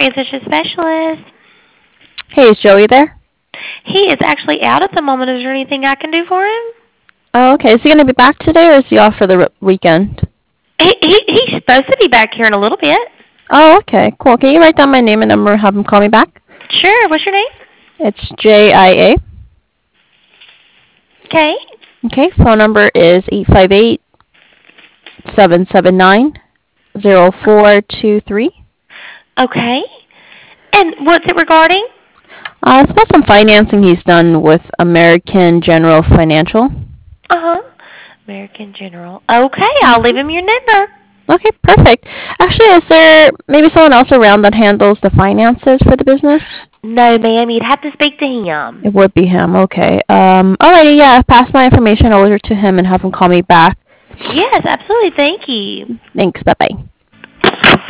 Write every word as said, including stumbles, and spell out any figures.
transition specialist. Hey, is Joey there? He is actually out at the moment. Is there anything I can do for him? Oh, okay. Is he going to be back today, or is he off for the r- weekend? He, he he's supposed to be back here in a little bit. Oh, okay. Cool. Can you write down my name and number and have him call me back? Sure. What's your name? It's J I A. Okay. Okay. Phone number is eight five eight, seven seven nine, zero four two three. Okay. And what's it regarding? Uh, it's about some financing he's done with American General Financial. Uh huh. American General. Okay, I'll leave him your number. Okay, perfect. Actually, is there maybe someone else around that handles the finances for the business? No, ma'am, you'd have to speak to him. It would be him. Okay. Um. Alrighty. Yeah. Pass my information over to him and have him call me back. Yes, absolutely. Thank you. Thanks. Bye bye.